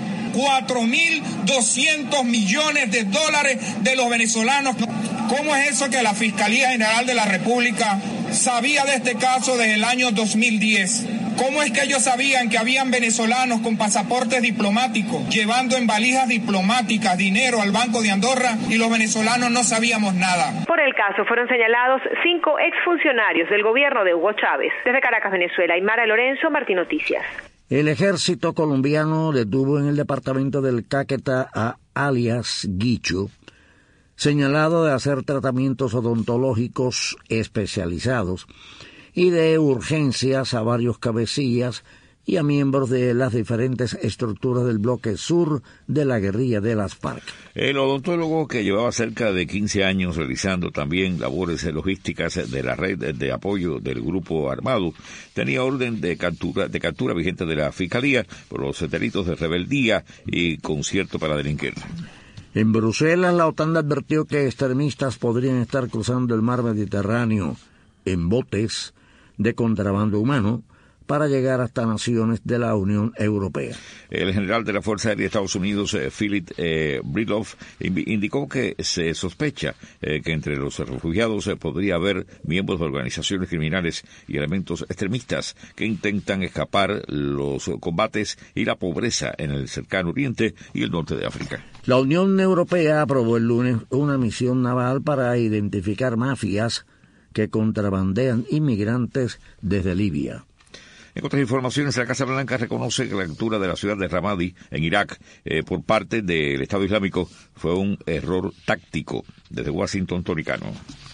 4.200 millones de dólares de los venezolanos. ¿Cómo es eso que la Fiscalía General de la República sabía de este caso desde el año 2010? ¿Cómo es que ellos sabían que habían venezolanos con pasaportes diplomáticos llevando en valijas diplomáticas dinero al Banco de Andorra y los venezolanos no sabíamos nada? Por el caso fueron señalados 5 exfuncionarios del gobierno de Hugo Chávez. Desde Caracas, Venezuela, Aymara Lorenzo, Martín Noticias. El ejército colombiano detuvo en el departamento del Caquetá a alias Guicho, señalado de hacer tratamientos odontológicos especializados y de urgencias a varios cabecillas y a miembros de las diferentes estructuras del bloque sur de la guerrilla de las FARC. El odontólogo, que llevaba cerca de 15 años realizando también labores logísticas de la red de apoyo del grupo armado, tenía orden de captura vigente de la Fiscalía por los delitos de rebeldía y concierto para delinquir. En Bruselas, la OTAN advirtió que extremistas podrían estar cruzando el mar Mediterráneo en botes de contrabando humano para llegar hasta naciones de la Unión Europea. El general de la Fuerza Aérea de Estados Unidos, Philip Bridloff, indicó que se sospecha que entre los refugiados podría haber miembros de organizaciones criminales y elementos extremistas que intentan escapar los combates y la pobreza en el cercano Oriente y el norte de África. La Unión Europea aprobó el lunes una misión naval para identificar mafias que contrabandean inmigrantes desde Libia. En otras informaciones, la Casa Blanca reconoce que la captura de la ciudad de Ramadi, en Irak, por parte del Estado Islámico fue un error táctico. Desde Washington, Tony Cano.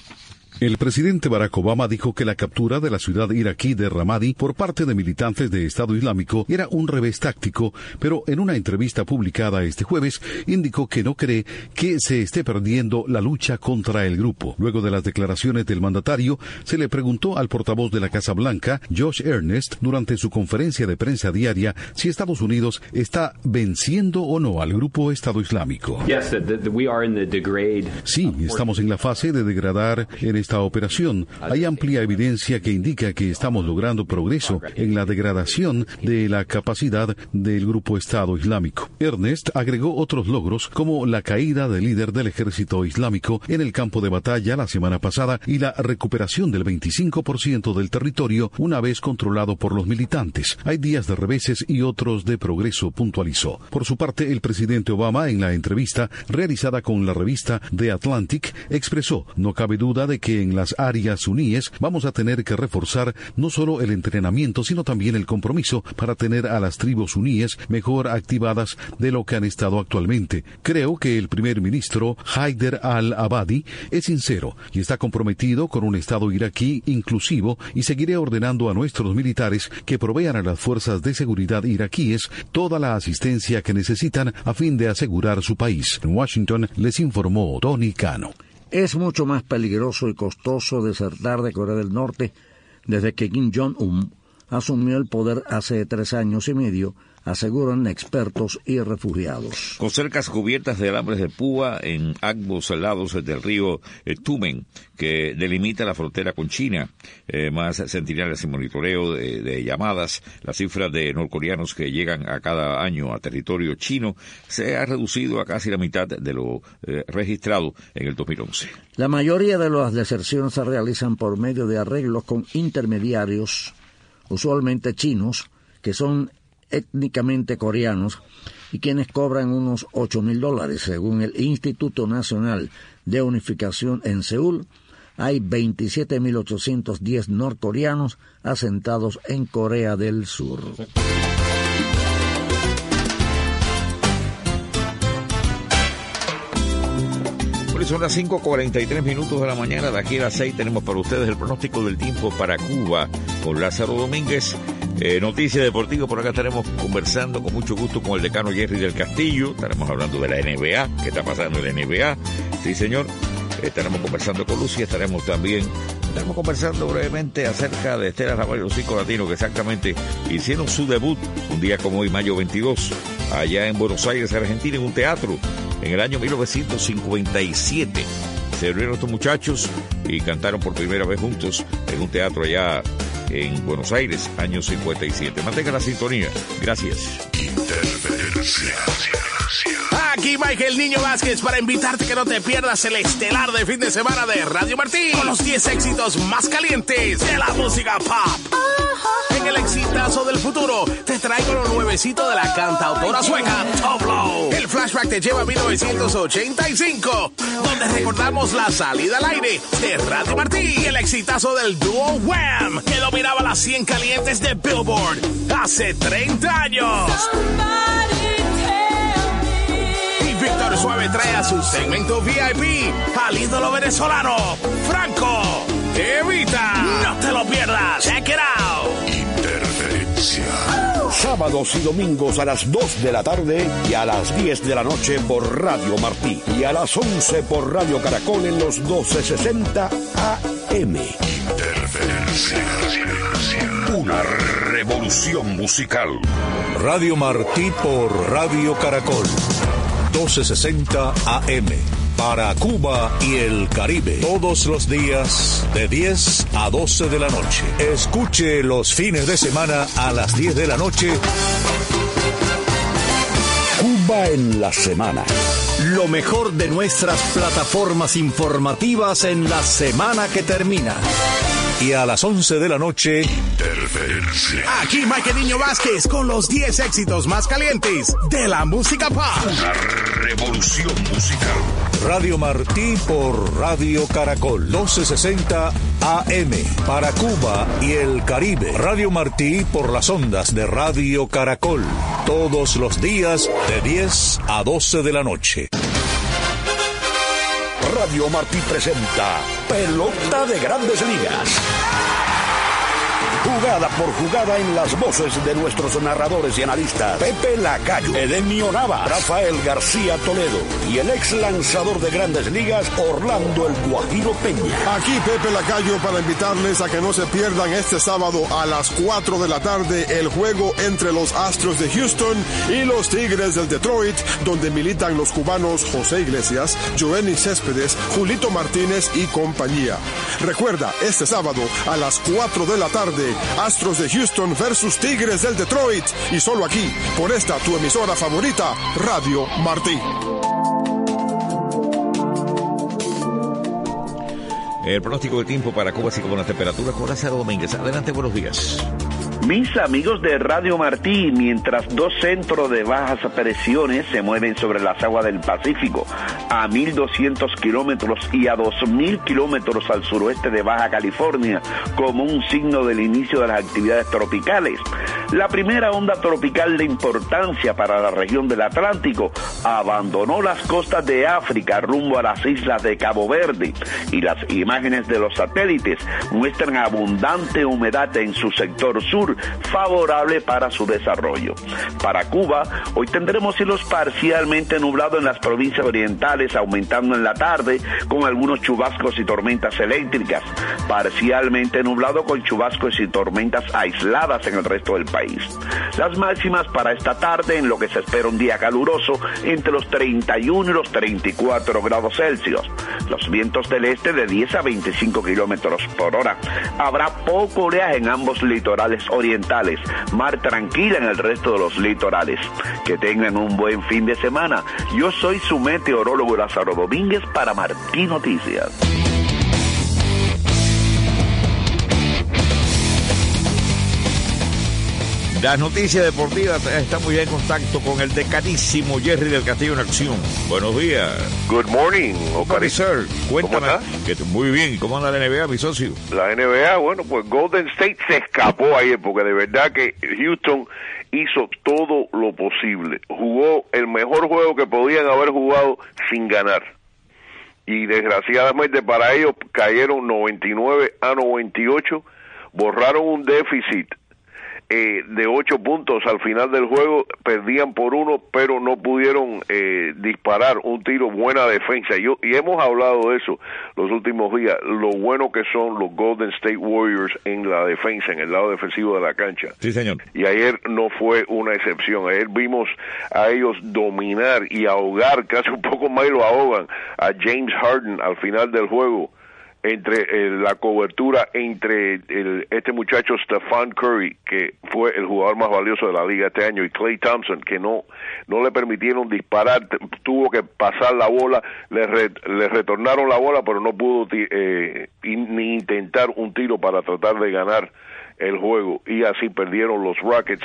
El presidente Barack Obama dijo que la captura de la ciudad iraquí de Ramadi por parte de militantes de Estado Islámico era un revés táctico, pero en una entrevista publicada este jueves indicó que no cree que se esté perdiendo la lucha contra el grupo. Luego de las declaraciones del mandatario, se le preguntó al portavoz de la Casa Blanca, Josh Earnest, durante su conferencia de prensa diaria, si Estados Unidos está venciendo o no al grupo Estado Islámico. Sí, estamos en la fase de degradar en esta operación. Hay amplia evidencia que indica que estamos logrando progreso en la degradación de la capacidad del grupo Estado Islámico. Ernest agregó otros logros como la caída del líder del ejército islámico en el campo de batalla la semana pasada y la recuperación del 25% del territorio una vez controlado por los militantes. Hay días de reveses y otros de progreso, puntualizó. Por su parte, el presidente Obama, en la entrevista realizada con la revista The Atlantic, expresó: no cabe duda de que en las áreas suníes vamos a tener que reforzar no solo el entrenamiento, sino también el compromiso para tener a las tribus suníes mejor activadas de lo que han estado actualmente. Creo que el primer ministro Haider al-Abadi es sincero y está comprometido con un Estado iraquí inclusivo, y seguiré ordenando a nuestros militares que provean a las fuerzas de seguridad iraquíes toda la asistencia que necesitan a fin de asegurar su país. En Washington les informó Tony Cano. Es mucho más peligroso y costoso desertar de Corea del Norte desde que Kim Jong-un asumió el poder hace 3 años y medio, aseguran expertos y refugiados. Con cercas cubiertas de alambres de púa en ambos lados del río Tumen, que delimita la frontera con China, más centinelas y monitoreo de llamadas, la cifra de norcoreanos que llegan a cada año a territorio chino se ha reducido a casi la mitad de lo registrado en el 2011. La mayoría de las deserciones se realizan por medio de arreglos con intermediarios, usualmente chinos, que son étnicamente coreanos y quienes cobran unos $8,000, según el Instituto Nacional de Unificación en Seúl. hay 27.810 norcoreanos asentados en Corea del Sur. Son las 5:43 de la mañana. De aquí a las 6 tenemos para ustedes el pronóstico del tiempo para Cuba con Lázaro Domínguez. Noticias deportivas, por acá estaremos conversando con mucho gusto con el decano Jerry del Castillo. Estaremos hablando de la NBA, qué está pasando en la NBA. Sí, señor. Estaremos conversando con Lucy. Estaremos conversando brevemente acerca de Estela Raval y los 5 latinos que exactamente hicieron su debut un día como hoy, mayo 22, allá en Buenos Aires, Argentina, en un teatro. En el año 1957 se reunieron estos muchachos y cantaron por primera vez juntos en un teatro allá en Buenos Aires, año 57. Mantenga la sintonía. Gracias. Interferencia. Aquí Michael Niño Vázquez para invitarte que no te pierdas el estelar de fin de semana de Radio Martí con los 10 éxitos más calientes de la música pop. En el exitazo del futuro te traigo lo nuevecito de la cantautora sueca Top Low. El flashback te lleva a 1985, donde recordamos la salida al aire de Radio Martí y el exitazo del dúo Wham, que dominaba las 100 calientes de Billboard hace 30 años. Víctor Suave trae a su segmento VIP al ídolo venezolano Franco Evita. No te lo pierdas. Check it out. Interferencia. Sábados y domingos a las 2 de la tarde y a las 10 de la noche por Radio Martí. Y a las 11 por Radio Caracol en los 1260 AM. Interferencia. Una revolución musical. Radio Martí por Radio Caracol. 1260 AM, para Cuba y el Caribe. Todos los días de 10 a 12 de la noche. Escuche los fines de semana a las 10 de la noche. Cuba en la semana. Lo mejor de nuestras plataformas informativas en la semana que termina. Y a las 11 de la noche, Interferencia. Aquí Michael Niño Vázquez con los 10 éxitos más calientes de la música pop. Una revolución musical. Radio Martí por Radio Caracol. 1260 AM. Para Cuba y el Caribe. Radio Martí por las ondas de Radio Caracol. Todos los días de 10 a 12 de la noche. Radio Martí presenta Pelota de Grandes Ligas. Jugada por jugada en las voces de nuestros narradores y analistas Pepe Lacayo, Edenio Nava, Rafael García Toledo y el ex lanzador de Grandes Ligas Orlando El Guajiro Peña. Aquí Pepe Lacayo para invitarles a que no se pierdan este sábado a las 4 de la tarde el juego entre los Astros de Houston y los Tigres del Detroit, donde militan los cubanos José Iglesias, Joenny Céspedes, Julito Martínez y compañía. Recuerda, este sábado a las 4 de la tarde, Astros de Houston versus Tigres del Detroit, y solo aquí, por esta tu emisora favorita, Radio Martí. El pronóstico del tiempo para Cuba, así como las temperaturas, con Lázaro Domínguez. Adelante, buenos días. Mis amigos de Radio Martí, mientras dos centros de bajas presiones se mueven sobre las aguas del Pacífico a 1.200 kilómetros y a 2.000 kilómetros al suroeste de Baja California, como un signo del inicio de las actividades tropicales, la primera onda tropical de importancia para la región del Atlántico abandonó las costas de África rumbo a las islas de Cabo Verde, y las imágenes de los satélites muestran abundante humedad en su sector sur, favorable para su desarrollo. Para Cuba, hoy tendremos cielos parcialmente nublados en las provincias orientales, aumentando en la tarde con algunos chubascos y tormentas eléctricas, parcialmente nublado con chubascos y tormentas aisladas en el resto del país. Las máximas para esta tarde, en lo que se espera un día caluroso, entre los 31 y los 34 grados Celsius. Los vientos del este de 10 a 25 kilómetros por hora. Habrá poco oleaje en ambos litorales orientales, mar tranquila en el resto de los litorales. Que tengan un buen fin de semana. Yo soy su meteorólogo Lázaro Domínguez para Martí Noticias. Las noticias deportivas, estamos ya en contacto con el decanísimo Jerry del Castillo en acción. Buenos días. Good morning, Ocari. Sir, cuéntame. Muy bien, ¿cómo anda la NBA, mi socio? La NBA, bueno, pues Golden State se escapó ayer, porque de verdad que Houston hizo todo lo posible. Jugó el mejor juego que podían haber jugado sin ganar. Y desgraciadamente para ellos cayeron 99-98, borraron un déficit de 8 puntos al final del juego, perdían por 1, pero no pudieron disparar un tiro. Buena defensa, y hemos hablado de eso los últimos días, lo bueno que son los Golden State Warriors en la defensa, en el lado defensivo de la cancha. Sí, señor. Y ayer no fue una excepción. Ayer vimos a ellos dominar y ahogar, casi un poco más y lo ahogan, a James Harden al final del juego, entre la cobertura entre este muchacho Stephen Curry, que fue el jugador más valioso de la liga este año, y Klay Thompson, que no le permitieron disparar, tuvo que pasar la bola, le retornaron la bola, pero no pudo ni intentar un tiro para tratar de ganar el juego, y así perdieron los Rockets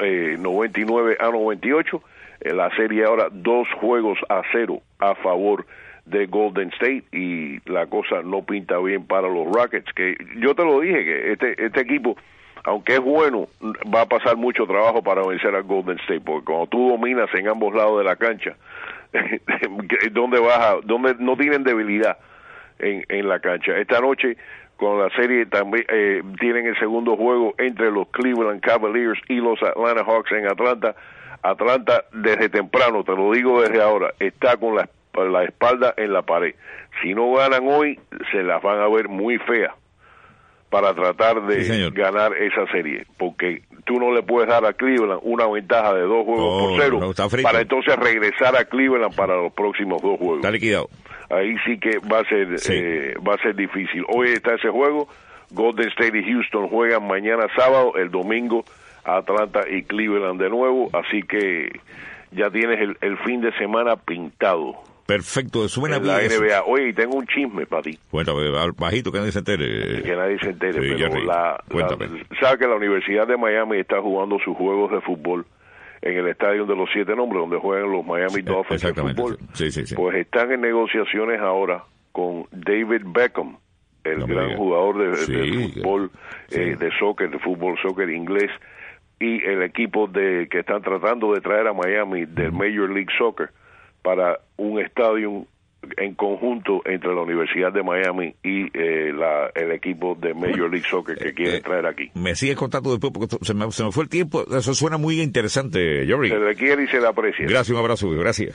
99-98. La serie ahora 2-0 a favor de Golden State, y la cosa no pinta bien para los Rockets, que yo te lo dije, que este equipo, aunque es bueno, va a pasar mucho trabajo para vencer a Golden State, porque cuando tú dominas en ambos lados de la cancha, donde no tienen debilidad en la cancha. Esta noche con la serie también tienen el segundo juego entre los Cleveland Cavaliers y los Atlanta Hawks en Atlanta. Atlanta desde temprano, te lo digo desde ahora, está con la espalda en la pared. Si no ganan hoy, se las van a ver muy feas para tratar de ganar esa serie, porque tú no le puedes dar a Cleveland una ventaja de 2 juegos por 0 para entonces regresar a Cleveland para los próximos 2 juegos. Está liquidado. Ahí sí que va a ser difícil. Hoy está ese juego, Golden State y Houston juegan mañana sábado, el domingo Atlanta y Cleveland de nuevo, así que ya tienes el fin de semana pintado. Perfecto, suena bien la NBA. Oye, tengo un chisme para ti. Cuéntame, bajito, que nadie se entere. Que nadie se entere, sí, pero sabes que la Universidad de Miami está jugando sus juegos de fútbol en el estadio de los 7 nombres, donde juegan los Miami Dolphins de fútbol. Sí. Pues están en negociaciones ahora con David Beckham, el gran jugador de fútbol, de soccer, de fútbol, soccer inglés, y el equipo que están tratando de traer a Miami del Major League Soccer para un estadio en conjunto entre la Universidad de Miami y el equipo de Major League Soccer que quieren traer aquí. Me sigue contando después porque se me fue el tiempo. Eso suena muy interesante, Jerry. Se le quiere y se le aprecia. Gracias, un abrazo, gracias.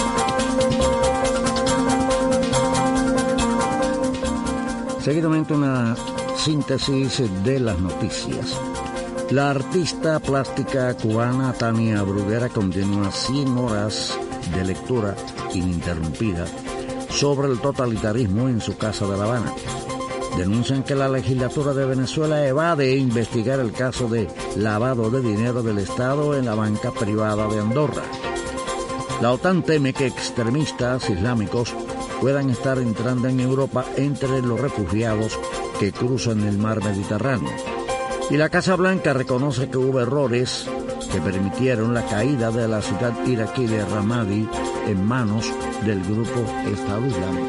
Seguidamente una síntesis de las noticias. La artista plástica cubana Tania Bruguera continúa 100 horas de lectura ininterrumpida sobre el totalitarismo en su casa de La Habana. Denuncian que la legislatura de Venezuela evade investigar el caso de lavado de dinero del Estado en la banca privada de Andorra. La OTAN teme que extremistas islámicos puedan estar entrando en Europa entre los refugiados que cruzan el mar Mediterráneo. Y la Casa Blanca reconoce que hubo errores que permitieron la caída de la ciudad iraquí de Ramadi en manos del grupo Estado Islámico.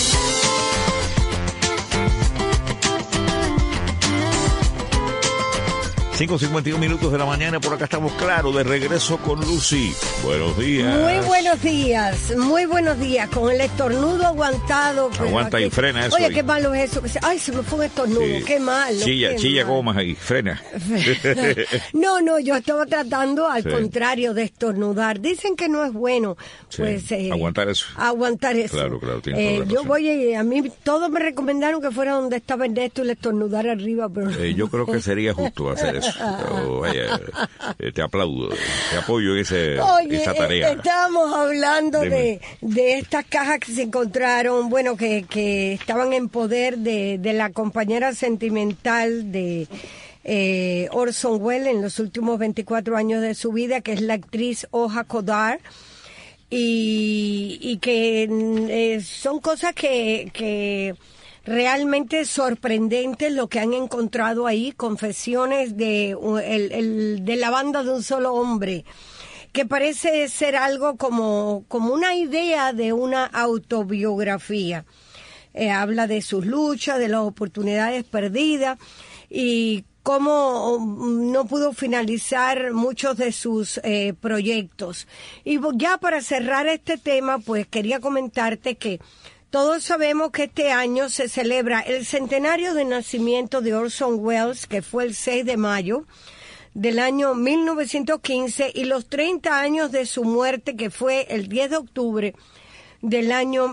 5:51 de la mañana, por acá estamos claros, de regreso con Lucy. Buenos días. Muy buenos días, con el estornudo aguantado. Aguanta y frena eso. Oye, qué malo es eso. Ay, se me fue un estornudo, sí. Qué malo. Chilla gomas ahí, frena. No, yo estaba tratando al contrario de estornudar. Dicen que no es bueno, pues... aguantar eso. Claro, tiene yo a mí todos me recomendaron que fuera donde estaba Ernesto y le estornudara arriba, pero... yo creo que sería justo hacer eso. Vaya, te aplaudo, te apoyo en esa tarea. Estábamos hablando de estas cajas que se encontraron, bueno, que estaban en poder de la compañera sentimental de Orson Welles en los últimos 24 años de su vida, que es la actriz Oja Kodar, y que son cosas que realmente sorprendente lo que han encontrado ahí, confesiones de la banda de un solo hombre, que parece ser algo como una idea de una autobiografía. Habla de sus luchas, de las oportunidades perdidas y cómo no pudo finalizar muchos de sus proyectos. Y ya para cerrar este tema, pues quería comentarte que todos sabemos que este año se celebra el centenario de nacimiento de Orson Welles, que fue el 6 de mayo del año 1915, y los 30 años de su muerte, que fue el 10 de octubre del año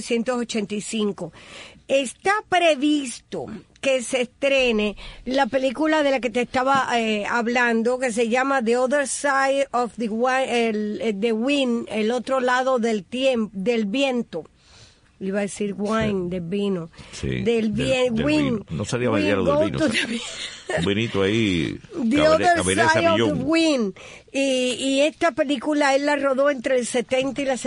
1985. Está previsto que se estrene la película de la que te estaba hablando, que se llama The Other Side of the Wind, el otro lado del viento. Iba a decir wine, de vino. Sí, del vino. No sabía bailar del vino. Un vinito ahí. The Other Side of the Wind. Y esta película él la rodó entre el 70 y la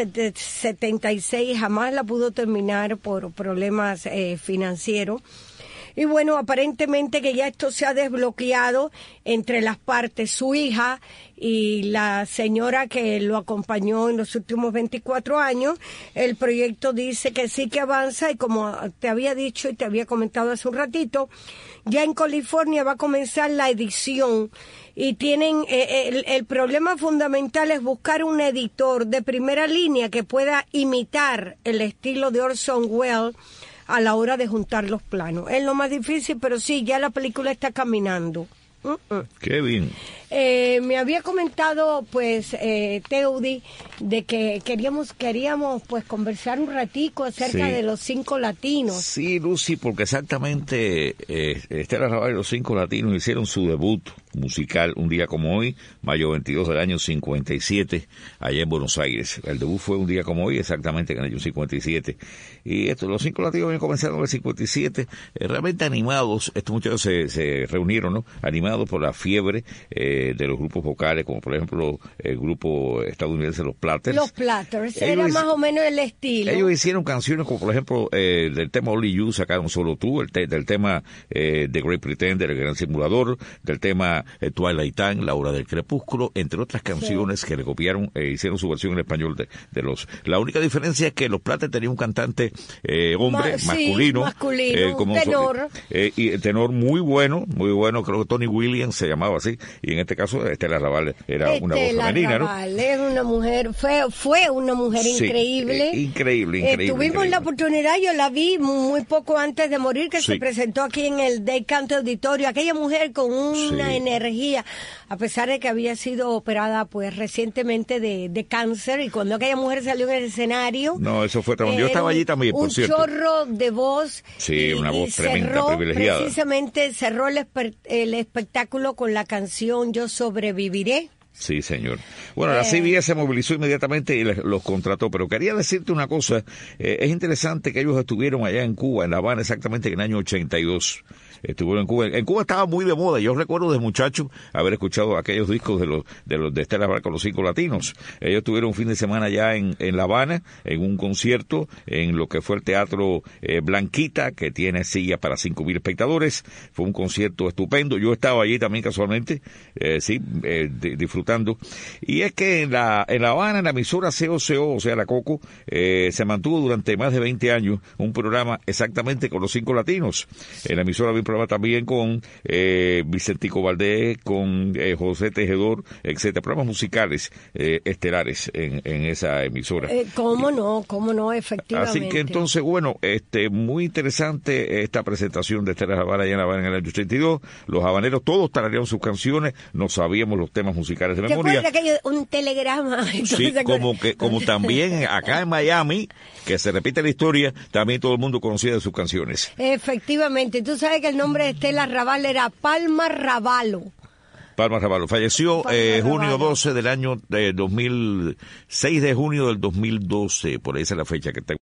76. Jamás la pudo terminar por problemas financieros. Y bueno, aparentemente que ya esto se ha desbloqueado entre las partes, su hija y la señora que lo acompañó en los últimos 24 años. El proyecto dice que sí que avanza y como te había dicho y te había comentado hace un ratito, ya en California va a comenzar la edición y tienen el problema fundamental es buscar un editor de primera línea que pueda imitar el estilo de Orson Welles a la hora de juntar los planos. Es lo más difícil, pero sí, ya la película está caminando. Qué bien. Me había comentado, pues, Teudi, de que queríamos, pues, conversar un ratico acerca de los 5 latinos. Sí, Lucy, porque exactamente Estela Raval y los 5 latinos hicieron su debut musical un día como hoy, mayo 22 del año 57, allá en Buenos Aires. El debut fue un día como hoy, exactamente en el año 57. Y los 5 latinos habían comenzado en el 57, realmente animados. Estos muchachos se reunieron, ¿no? Animados por la fiebre de los grupos vocales, como por ejemplo el grupo estadounidense Los Platters. Los Platters, era más o menos el estilo. Ellos hicieron canciones como por ejemplo del tema Only You sacaron Solo Tú, del tema The Great Pretender, El Gran Simulador, del tema Twilight Time, La Hora del Crepúsculo, entre otras canciones que le copiaron, hicieron su versión en español de los... La única diferencia es que Los Platters tenían un cantante hombre, masculino, como tenor. Y el tenor muy bueno, creo que Tony Williams se llamaba así, y en este caso Estela Raval era una voz femenina, ¿no? Es una mujer, fue una mujer increíble. Increíble. Tuvimos la oportunidad, yo la vi muy poco antes de morir, que se presentó aquí en el Day Canto Auditorio, aquella mujer con una energía, a pesar de que había sido operada pues recientemente de cáncer, y cuando aquella mujer salió en el escenario... No, eso fue tremendo. Yo estaba allí también, por cierto. Un chorro de voz. Sí, una voz tremenda, privilegiada. Precisamente cerró el espectáculo con la canción Yo Sobreviviré. Sí, señor. Bueno, la CBS se movilizó inmediatamente y los contrató, pero quería decirte una cosa. Es interesante que ellos estuvieron allá en Cuba, en La Habana, exactamente en el año 82. Estuvieron en Cuba. En Cuba estaba muy de moda. Yo recuerdo de muchacho haber escuchado aquellos discos de Estela Raval con los 5 latinos. Ellos tuvieron un fin de semana allá en La Habana, en un concierto, en lo que fue el Teatro Blanquita, que tiene silla para 5,000 espectadores. Fue un concierto estupendo. Yo estaba allí también casualmente, disfrutando. Y es que en La Habana, en la emisora COCO, o sea, la Coco, se mantuvo durante más de 20 años un programa exactamente con los 5 latinos. En la emisora había un programa también con Vicentico Valdés, con José Tejedor, etcétera, programas musicales estelares en esa emisora. ¿Cómo no, efectivamente. Así que entonces, bueno, muy interesante esta presentación de Estela Raval allá en La Habana en el año 82. Los habaneros todos tararearon sus canciones, no sabíamos los temas musicales de memoria. ¿Te acuerdas que un telegrama? Sí, como también acá en Miami, que se repite la historia, también todo el mundo conocía de sus canciones. Efectivamente, tú sabes que el nombre de Estela Raval era Palma Ravalo. Falleció junio 12 del año 2006 de junio del 2012, por ahí es la fecha que tengo.